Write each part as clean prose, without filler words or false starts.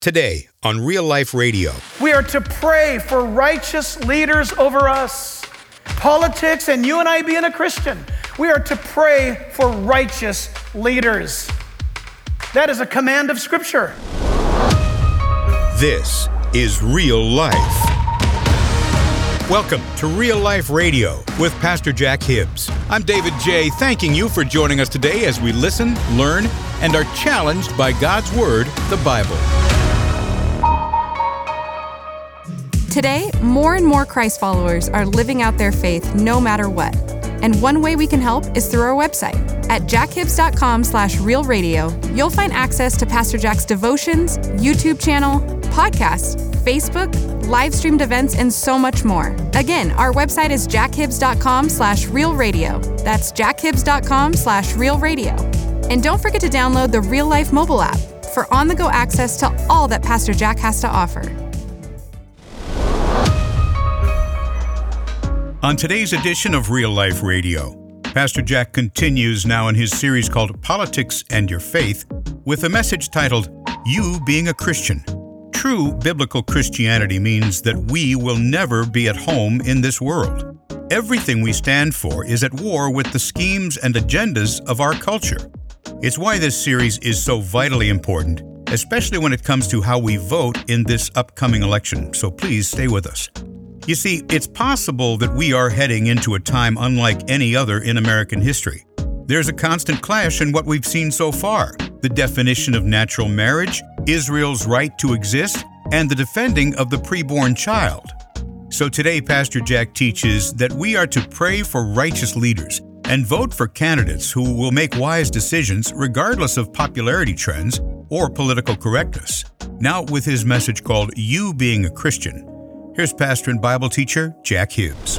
Today on Real Life Radio. We are to pray for righteous leaders over us. Politics and you and I being a Christian, we are to pray for righteous leaders. That is a command of Scripture. This is Real Life. Welcome to Real Life Radio with Pastor Jack Hibbs. I'm David J., thanking you for joining us today as we listen, learn, and are challenged by God's Word, the Bible. Today, more and more Christ followers are living out their faith no matter what. And one way we can help is through our website. At jackhibbs.com/realradio, you'll find access to Pastor Jack's devotions, YouTube channel, podcasts, Facebook, live streamed events, and so much more. Again, our website is jackhibbs.com/realradio. That's jackhibbs.com/realradio. And don't forget to download the Real Life mobile app for on-the-go access to all that Pastor Jack has to offer. On today's edition of Real Life Radio, Pastor Jack continues now in his series called Politics and Your Faith with a message titled, You Being a Christian. True biblical Christianity means that we will never be at home in this world. Everything we stand for is at war with the schemes and agendas of our culture. It's why this series is so vitally important, especially when it comes to how we vote in this upcoming election. So please stay with us. You see, it's possible that we are heading into a time unlike any other in American history. There's a constant clash in what we've seen so far: the definition of natural marriage, Israel's right to exist, and the defending of the preborn child. So today, Pastor Jack teaches that we are to pray for righteous leaders and vote for candidates who will make wise decisions regardless of popularity trends or political correctness. Now with his message called You Being a Christian, here's pastor and Bible teacher Jack Hibbs.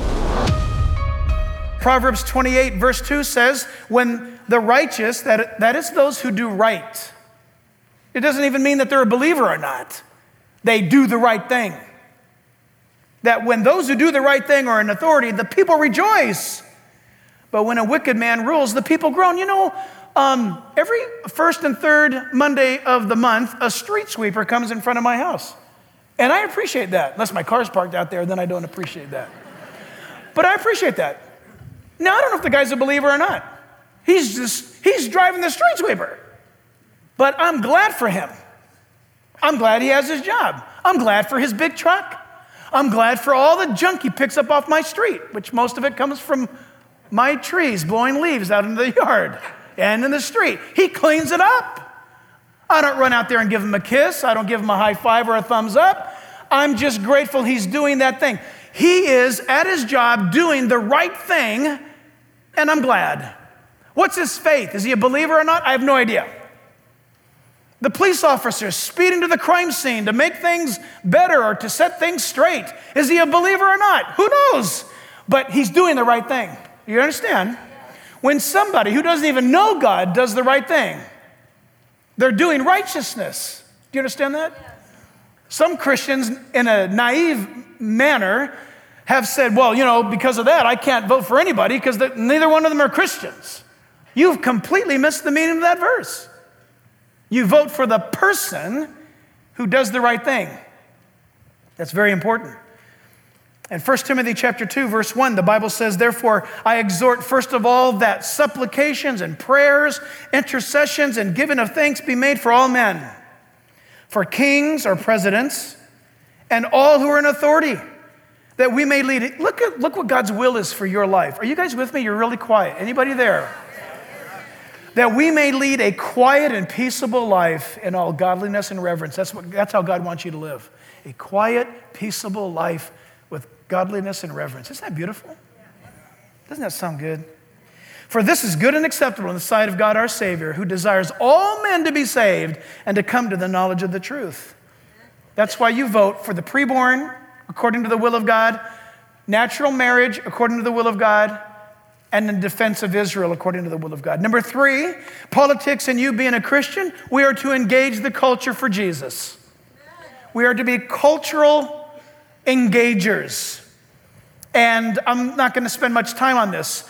Proverbs 28 verse 2 says, when the righteous, that is those who do right. It doesn't even mean that they're a believer or not. They do the right thing. That when those who do the right thing are in authority, the people rejoice. But when a wicked man rules, the people groan. You know, every first and third Monday of the month, a street sweeper comes in front of my house. And I appreciate that. Unless my car's parked out there, then I don't appreciate that. But I appreciate that. Now, I don't know if the guy's a believer or not. He's driving the street sweeper. But I'm glad for him. I'm glad he has his job. I'm glad for his big truck. I'm glad for all the junk he picks up off my street, which most of it comes from my trees blowing leaves out into the yard and in the street. He cleans it up. I don't run out there and give him a kiss. I don't give him a high five or a thumbs up. I'm just grateful he's doing that thing. He is at his job doing the right thing, and I'm glad. What's his faith? Is he a believer or not? I have no idea. The police officer speeding to the crime scene to make things better or to set things straight. Is he a believer or not? Who knows? But he's doing the right thing. You understand? When somebody who doesn't even know God does the right thing, they're doing righteousness. Do you understand that? Some Christians, in a naive manner, have said, well, you know, because of that, I can't vote for anybody because neither one of them are Christians. You've completely missed the meaning of that verse. You vote for the person who does the right thing. That's very important. In 1 Timothy chapter 2, verse 1, the Bible says, therefore, I exhort first of all that supplications and prayers, intercessions, and giving of thanks be made for all men, for kings or presidents, and all who are in authority, that we may lead it. Look what God's will is for your life. Are you guys with me? You're really quiet. Anybody there? That we may lead a quiet and peaceable life in all godliness and reverence. That's how God wants you to live. A quiet, peaceable life with godliness and reverence. Isn't that beautiful? Doesn't that sound good? For this is good and acceptable in the sight of God our Savior, who desires all men to be saved and to come to the knowledge of the truth. That's why you vote for the preborn, according to the will of God, natural marriage, according to the will of God, and in defense of Israel, according to the will of God. Number 3, politics and you being a Christian, we are to engage the culture for Jesus. We are to be cultural engagers. And I'm not going to spend much time on this.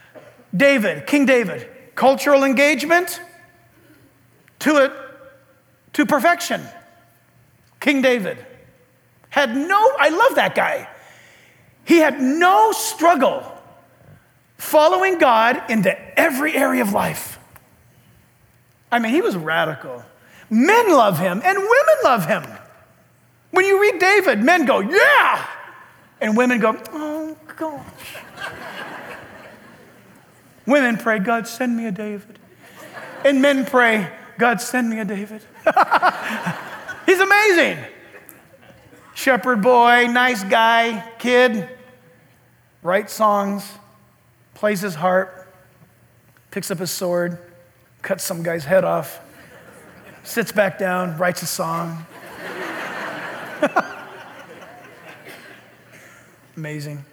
King David, cultural engagement to perfection. King David, I love that guy. He had no struggle following God into every area of life. I mean, he was radical. Men love him and women love him. When you read David, men go, yeah! And women go, oh, gosh. Women pray, God, send me a David. And men pray, God, send me a David. He's amazing. Shepherd boy, nice guy, kid, writes songs, plays his harp, picks up his sword, cuts some guy's head off, sits back down, writes a song. Amazing.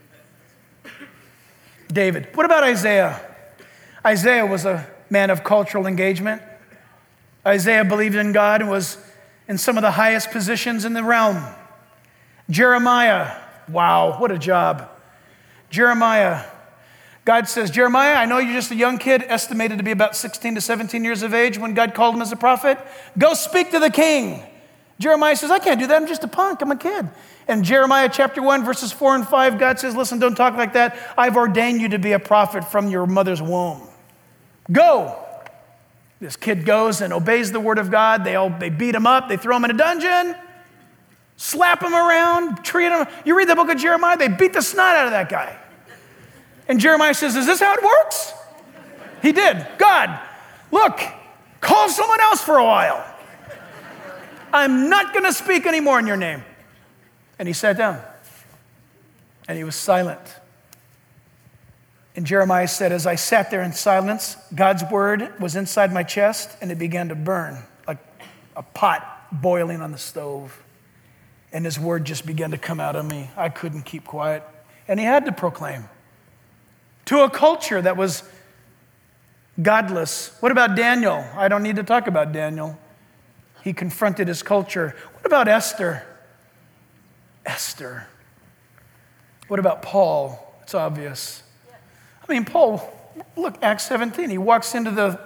David. What about Isaiah? Isaiah was a man of cultural engagement. Isaiah believed in God and was in some of the highest positions in the realm. Jeremiah. Wow, what a job. Jeremiah. God says, Jeremiah, I know you're just a young kid, estimated to be about 16 to 17 years of age when God called him as a prophet. Go speak to the king. Jeremiah says, I can't do that. I'm just a punk. I'm a kid. And Jeremiah chapter 1, verses 4 and 5, God says, listen, don't talk like that. I've ordained you to be a prophet from your mother's womb. Go. This kid goes and obeys the word of God. They beat him up. They throw him in a dungeon, slap him around, treat him. You read the book of Jeremiah, they beat the snot out of that guy. And Jeremiah says, is this how it works? He did. God, look, call someone else for a while. I'm not going to speak anymore in your name. And he sat down. And he was silent. And Jeremiah said, as I sat there in silence, God's word was inside my chest, and it began to burn like a pot boiling on the stove. And his word just began to come out of me. I couldn't keep quiet. And he had to proclaim to a culture that was godless. What about Daniel? I don't need to talk about Daniel. He confronted his culture. What about Esther? Esther. What about Paul? It's obvious. I mean, Paul, look, Acts 17, he walks into the...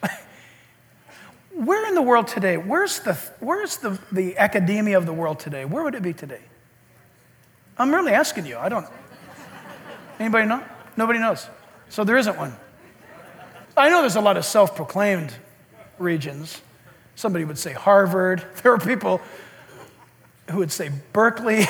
Where in the world today? Where's the academia of the world today? Where would it be today? I'm really asking you. I don't... Anybody know? Nobody knows. So there isn't one. I know there's a lot of self-proclaimed regions. Somebody would say Harvard. There are people who would say Berkeley.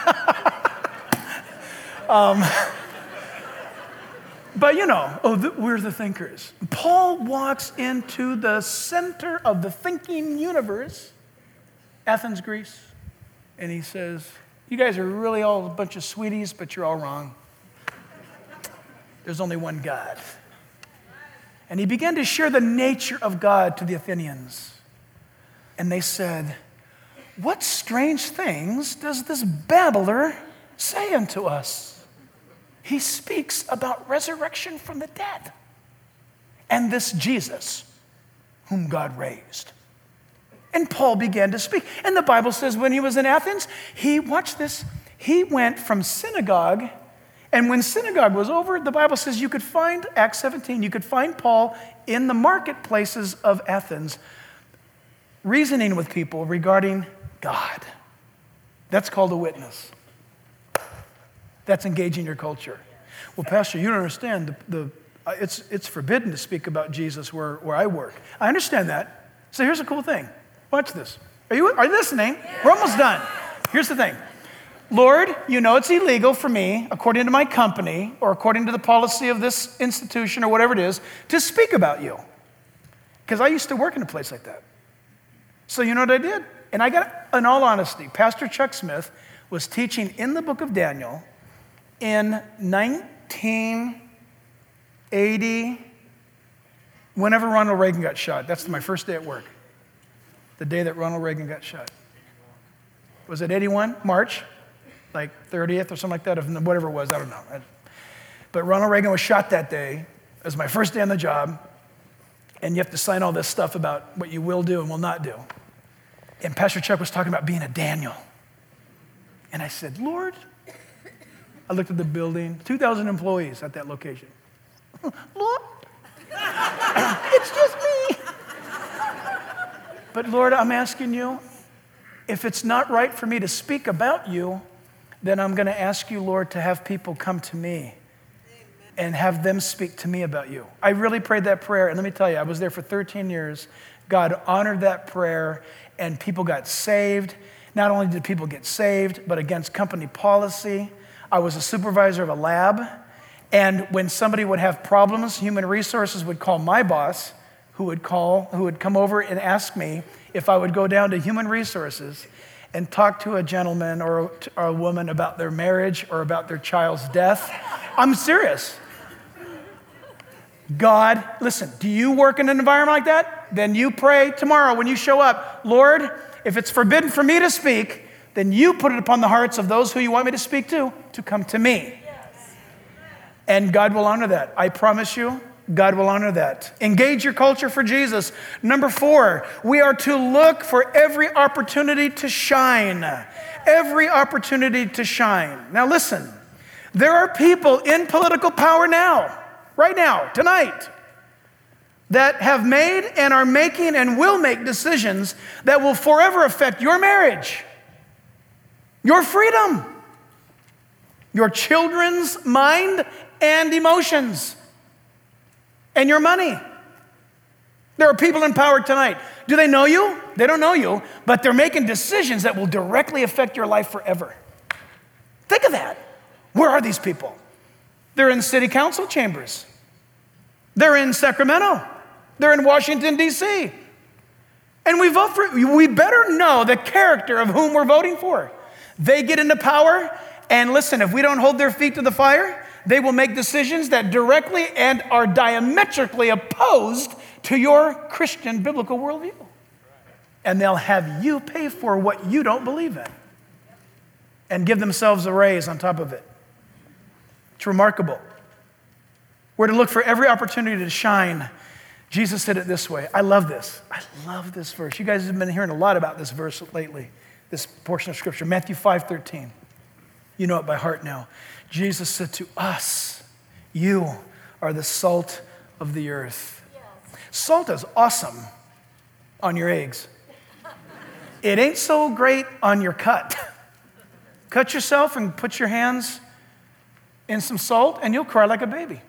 But you know, we're the thinkers. Paul walks into the center of the thinking universe, Athens, Greece, and he says, you guys are really all a bunch of sweeties, but you're all wrong. There's only one God. And he began to share the nature of God to the Athenians. And they said, what strange things does this babbler say unto us? He speaks about resurrection from the dead and this Jesus whom God raised. And Paul began to speak. And the Bible says when he was in Athens, he went from synagogue, and when synagogue was over, the Bible says you could find, Acts 17, you could find Paul in the marketplaces of Athens reasoning with people regarding God. That's called a witness. That's engaging your culture. Well, Pastor, you don't understand. It's forbidden to speak about Jesus where I work. I understand that. So here's a cool thing. Watch this. Are you listening? Yeah. We're almost done. Here's the thing. Lord, you know it's illegal for me, according to my company, or according to the policy of this institution, or whatever it is, to speak about you. Because I used to work in a place like that. So you know what I did? And I got, in all honesty, Pastor Chuck Smith was teaching in the book of Daniel in 1980, whenever Ronald Reagan got shot. That's my first day at work, the day that Ronald Reagan got shot. Was it 81, March? Like 30th or something like that, whatever it was, I don't know. But Ronald Reagan was shot that day. It was my first day on the job. And you have to sign all this stuff about what you will do and will not do. And Pastor Chuck was talking about being a Daniel. And I said, Lord, I looked at the building, 2,000 employees at that location. Lord, it's just me. But Lord, I'm asking you, if it's not right for me to speak about you, then I'm going to ask you, Lord, to have people come to me and have them speak to me about you. I really prayed that prayer, and let me tell you, I was there for 13 years. God honored that prayer, and people got saved. Not only did people get saved, but against company policy. I was a supervisor of a lab, and when somebody would have problems, human resources would call my boss, who would come over and ask me if I would go down to human resources and talk to a gentleman or a woman about their marriage or about their child's death. I'm serious. God, listen, do you work in an environment like that? Then you pray tomorrow when you show up, Lord, if it's forbidden for me to speak, then you put it upon the hearts of those who you want me to speak to come to me. And God will honor that. I promise you, God will honor that. Engage your culture for Jesus. Number 4, we are to look for every opportunity to shine. Every opportunity to shine. Now listen, there are people in political power now, right now, tonight, that have made and are making and will make decisions that will forever affect your marriage, your freedom, your children's mind and emotions, and your money. There are people in power tonight. Do they know you? They don't know you, but they're making decisions that will directly affect your life forever. Think of that. Where are these people? They're in city council chambers. They're in Sacramento. They're in Washington, D.C. And we vote for, we better know the character of whom we're voting for. They get into power, and listen, if we don't hold their feet to the fire, they will make decisions that directly and are diametrically opposed to your Christian biblical worldview. And they'll have you pay for what you don't believe in and give themselves a raise on top of it. It's remarkable. We're to look for every opportunity to shine. Jesus said it this way. I love this. I love this verse. You guys have been hearing a lot about this verse lately, this portion of Scripture, Matthew 5:13. You know it by heart now. Jesus said to us, you are the salt of the earth. Yes. Salt is awesome on your eggs. It ain't so great on your cut. Cut yourself and put your hands in some salt and you'll cry like a baby.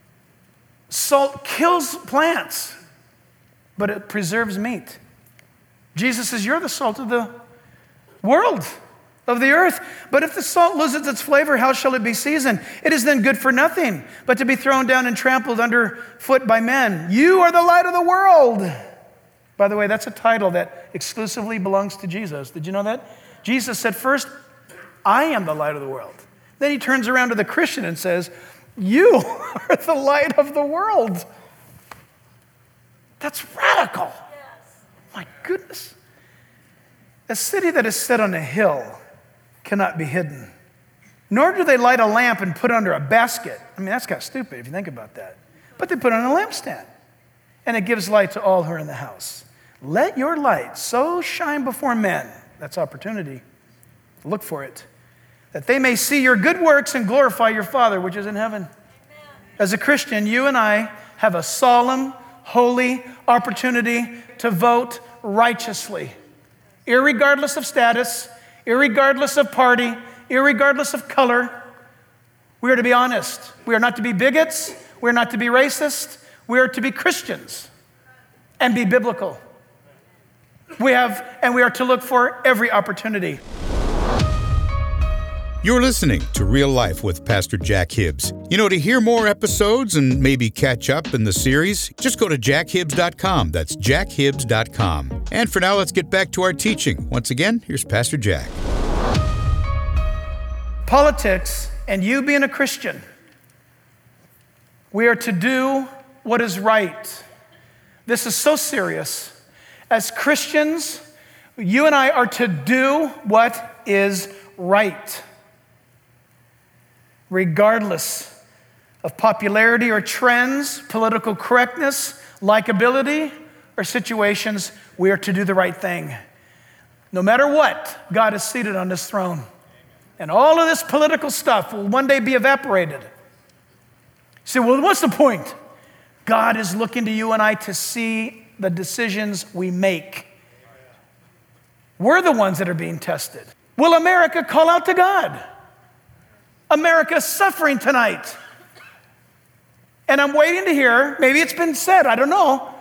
Salt kills plants, but it preserves meat. Jesus says, you're the salt of the world, of the earth. But if the salt loses its flavor, how shall it be seasoned? It is then good for nothing, but to be thrown down and trampled underfoot by men. You are the light of the world. By the way, that's a title that exclusively belongs to Jesus. Did you know that? Jesus said first, I am the light of the world. Then he turns around to the Christian and says, you are the light of the world. That's radical. Yes. My goodness. A city that is set on a hill cannot be hidden. Nor do they light a lamp and put it under a basket. I mean, that's kind of stupid if you think about that. But they put it on a lampstand, and it gives light to all who are in the house. Let your light so shine before men, that's opportunity, look for it, that they may see your good works and glorify your Father which is in heaven. Amen. As a Christian, you and I have a solemn, holy opportunity to vote righteously, irregardless of status, irregardless of party, irregardless of color. We are to be honest. We are not to be bigots. We are not to be racist. We are to be Christians and be biblical. We are to look for every opportunity. You're listening to Real Life with Pastor Jack Hibbs. You know, to hear more episodes and maybe catch up in the series, just go to jackhibbs.com. That's jackhibbs.com. And for now, let's get back to our teaching. Once again, here's Pastor Jack. Politics, and you being a Christian, we are to do what is right. This is so serious. As Christians, you and I are to do what is right, regardless of popularity or trends, political correctness, likability, or situations. We are to do the right thing. No matter what, God is seated on His throne. And all of this political stuff will one day be evaporated. You say, well, what's the point? God is looking to you and I to see the decisions we make. We're the ones that are being tested. Will America call out to God? America's suffering tonight. And I'm waiting to hear, maybe it's been said, I don't know.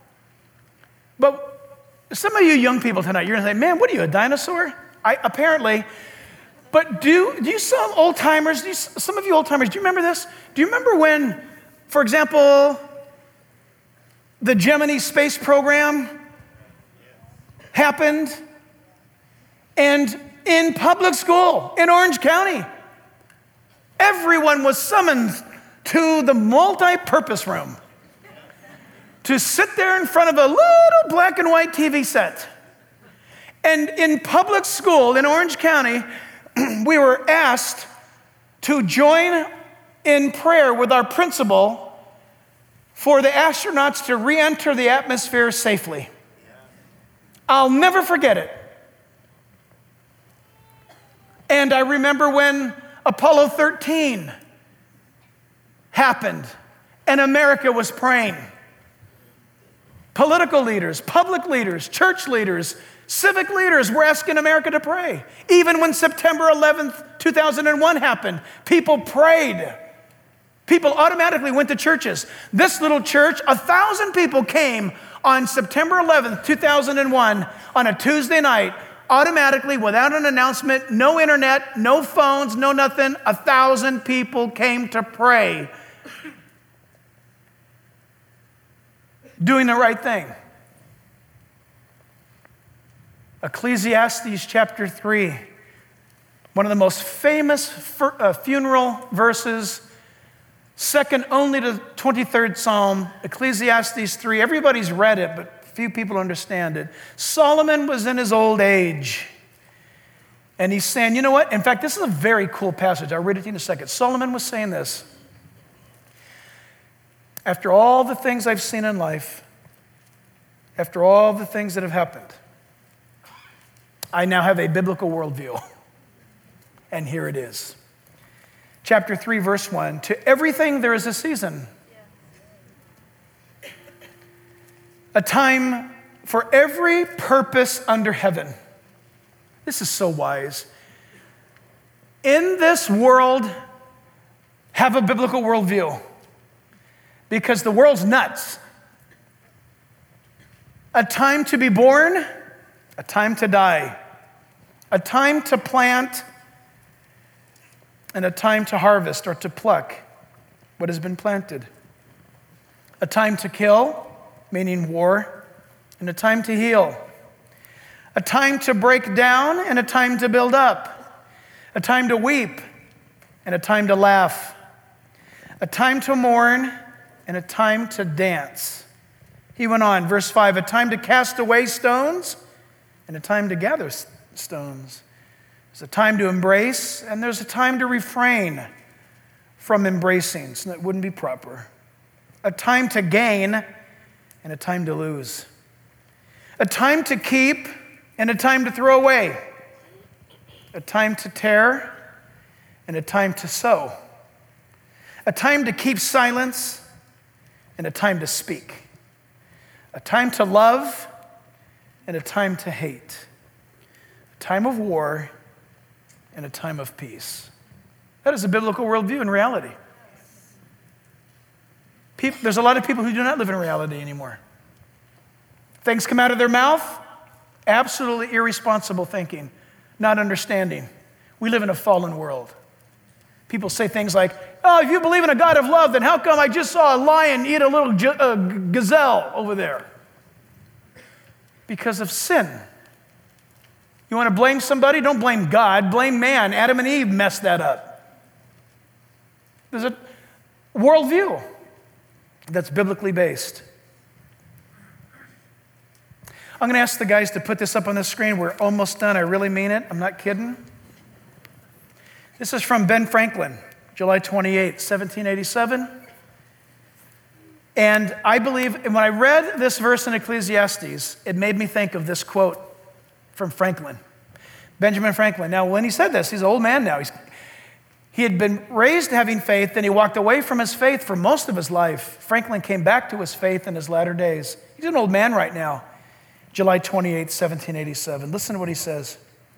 But some of you young people tonight, you're going to say, man, what are you, a dinosaur? Apparently. But do you some old timers, some of you old timers, do you remember this? Do you remember when, for example, the Gemini space program happened? And in public school in Orange County, everyone was summoned to the multi-purpose room to sit there in front of a little black and white TV set. And in public school in Orange County, we were asked to join in prayer with our principal for the astronauts to re-enter the atmosphere safely. I'll never forget it. And I remember when Apollo 13 happened and America was praying. Political leaders, public leaders, church leaders, civic leaders were asking America to pray. Even when September 11th, 2001 happened, people prayed. People automatically went to churches. This little church, 1,000 people came on September 11th, 2001 on a Tuesday night, automatically, without an announcement, no internet, no phones, no nothing. 1,000 people came to pray. Doing the right thing. Ecclesiastes chapter 3, one of the most famous funeral verses, second only to 23rd Psalm, Ecclesiastes 3. Everybody's read it, but few people understand it. Solomon was in his old age. And he's saying, you know what? In fact, this is a very cool passage. I'll read it to you in a second. Solomon was saying this. After all the things I've seen in life, after all the things that have happened, I now have a biblical worldview. And here it is. Chapter 3, verse 1. To everything there is a season. A time for every purpose under heaven. This is so wise. In this world, have a biblical worldview. Because the world's nuts. A time to be born, a time to die. A time to plant, and a time to harvest or to pluck what has been planted. A time to kill, meaning war, and a time to heal. A time to break down and a time to build up. A time to weep and a time to laugh. A time to mourn and a time to dance. He went on, verse 5, a time to cast away stones and a time to gather stones. There's a time to embrace and there's a time to refrain from embracing, so that wouldn't be proper. A time to gain and a time to lose. A time to keep and a time to throw away. A time to tear and a time to sow. A time to keep silence and a time to speak. A time to love and a time to hate. A time of war and a time of peace. That is a biblical worldview in reality. There's a lot of people who do not live in reality anymore. Things come out of their mouth, absolutely irresponsible thinking, not understanding. We live in a fallen world. People say things like, oh, if you believe in a God of love, then how come I just saw a lion eat a little gazelle over there? Because of sin. You want to blame somebody? Don't blame God, blame man. Adam and Eve messed that up. There's a worldview that's biblically based. I'm going to ask the guys to put this up on the screen. We're almost done. I really mean it. I'm not kidding. This is from Ben Franklin, July 28, 1787. And I believe, and when I read this verse in Ecclesiastes, it made me think of this quote from Franklin, Benjamin Franklin. Now, when he said this, he's an old man now. He had been raised having faith, then he walked away from his faith for most of his life. Franklin came back to his faith in his latter days. He's an old man right now. July 28, 1787. Listen to what he says.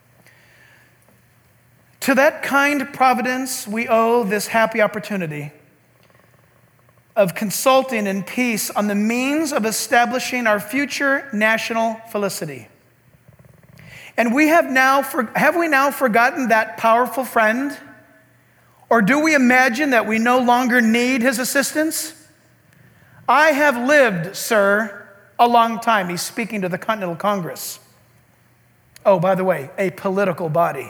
To that kind providence we owe this happy opportunity of consulting in peace on the means of establishing our future national felicity. And have we now forgotten that powerful friend? Or do we imagine that we no longer need his assistance? I have lived, sir, a long time. He's speaking to the Continental Congress. Oh, by the way, a political body.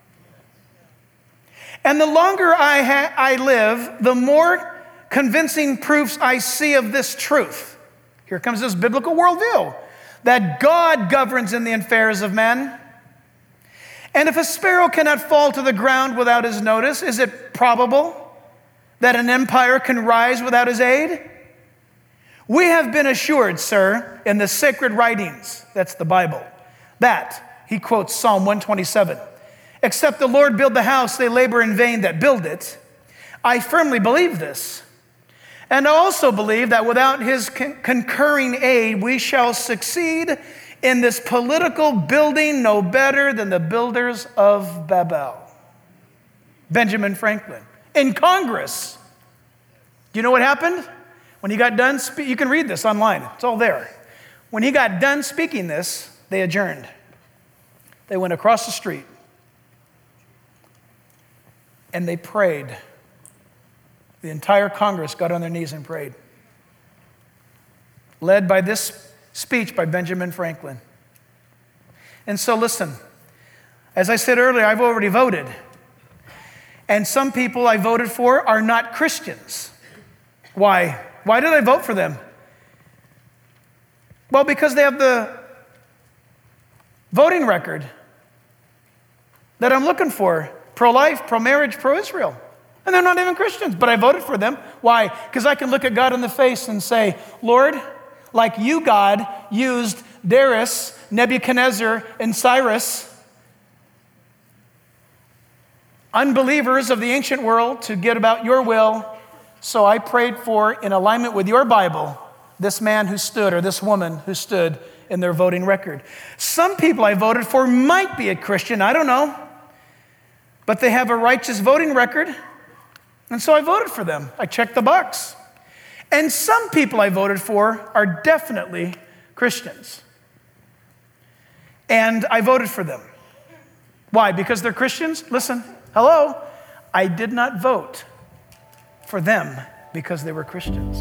And the longer I live, the more convincing proofs I see of this truth. Here comes this biblical worldview, that God governs in the affairs of men. And if a sparrow cannot fall to the ground without his notice, is it probable that an empire can rise without his aid? We have been assured, sir, in the sacred writings, that's the Bible, that, he quotes Psalm 127, except the Lord build the house, they labor in vain that build it. I firmly believe this. And I also believe that without his concurring aid, we shall succeed in this political building no better than the builders of Babel. Benjamin Franklin. In Congress. Do you know what happened? When he got done, you can read this online. It's all there. When he got done speaking this, they adjourned. They went across the street and they prayed. The entire Congress got on their knees and prayed. Led by this speech by Benjamin Franklin. And so listen, as I said earlier, I've already voted. And some people I voted for are not Christians. Why? Why did I vote for them? Well, because they have the voting record that I'm looking for. Pro-life, pro-marriage, pro-Israel. And they're not even Christians, but I voted for them. Why? Because I can look at God in the face and say, Lord, like you, God, used Darius, Nebuchadnezzar, and Cyrus, unbelievers of the ancient world, to get about your will. So I prayed for, in alignment with your Bible, this man who stood, or this woman who stood in their voting record. Some people I voted for might be a Christian, I don't know. But they have a righteous voting record, and so I voted for them. I checked the box. And some people I voted for are definitely Christians. And I voted for them. Why? Because they're Christians? Listen, hello. I did not vote for them because they were Christians.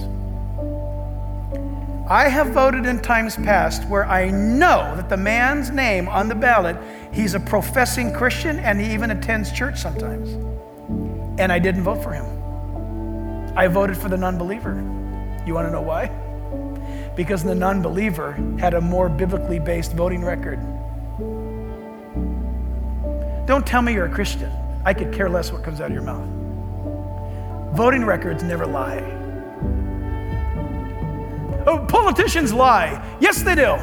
I have voted in times past where I know that the man's name on the ballot, he's a professing Christian and he even attends church sometimes. And I didn't vote for him. I voted for the non-believer. You want to know why? Because the non-believer had a more biblically based voting record. Don't tell me you're a Christian. I could care less what comes out of your mouth. Voting records never lie. Oh, politicians lie. Yes, they do.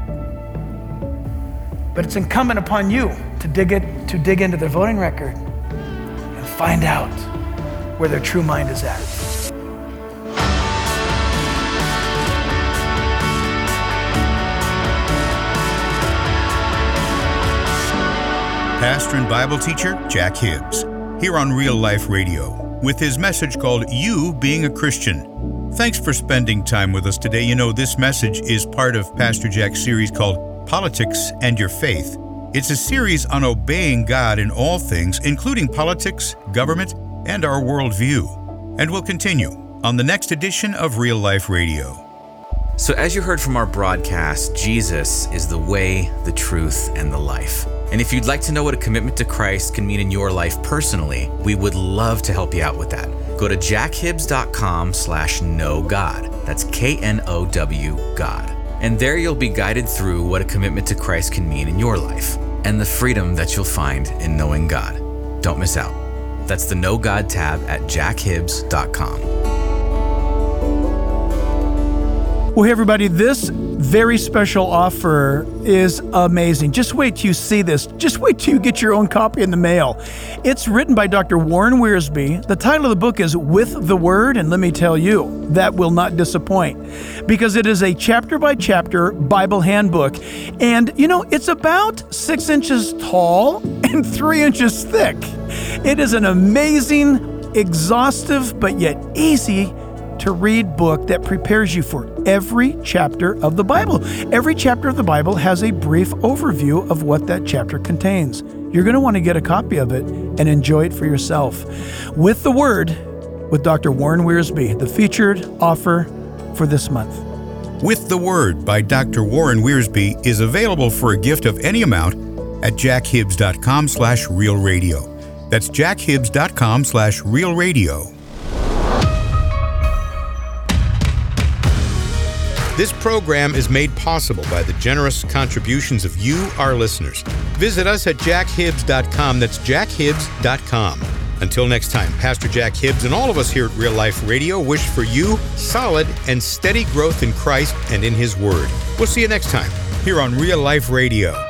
But it's incumbent upon you to dig into their voting record and find out where their true mind is at. Pastor and Bible teacher Jack Hibbs, here on Real Life Radio, with his message called You Being a Christian. Thanks for spending time with us today. You know, this message is part of Pastor Jack's series called Politics and Your Faith. It's a series on obeying God in all things, including politics, government, and our worldview. And we'll continue on the next edition of Real Life Radio. So as you heard from our broadcast, Jesus is the way, the truth, and the life. And if you'd like to know what a commitment to Christ can mean in your life personally, we would love to help you out with that. Go to jackhibbs.com/knowgod. That's KNOW God. And there you'll be guided through what a commitment to Christ can mean in your life and the freedom that you'll find in knowing God. Don't miss out. That's the Know God tab at jackhibbs.com. Well, hey, everybody, this very special offer is amazing. Just wait till you see this. Just wait till you get your own copy in the mail. It's written by Dr. Warren Wiersbe. The title of the book is With the Word, and let me tell you, that will not disappoint because it is a chapter-by-chapter Bible handbook. And, it's about 6 inches tall and 3 inches thick. It is an amazing, exhaustive, but yet easy to read book that prepares you for every chapter of the Bible. Every chapter of the Bible has a brief overview of what that chapter contains. You're going to want to get a copy of it and enjoy it for yourself. With the Word, with Dr. Warren Wiersbe, the featured offer for this month. With the Word by Dr. Warren Wiersbe is available for a gift of any amount at jackhibbs.com/realradio. That's jackhibbs.com/realradio. This program is made possible by the generous contributions of you, our listeners. Visit us at jackhibbs.com. That's jackhibbs.com. Until next time, Pastor Jack Hibbs and all of us here at Real Life Radio wish for you solid and steady growth in Christ and in His Word. We'll see you next time here on Real Life Radio.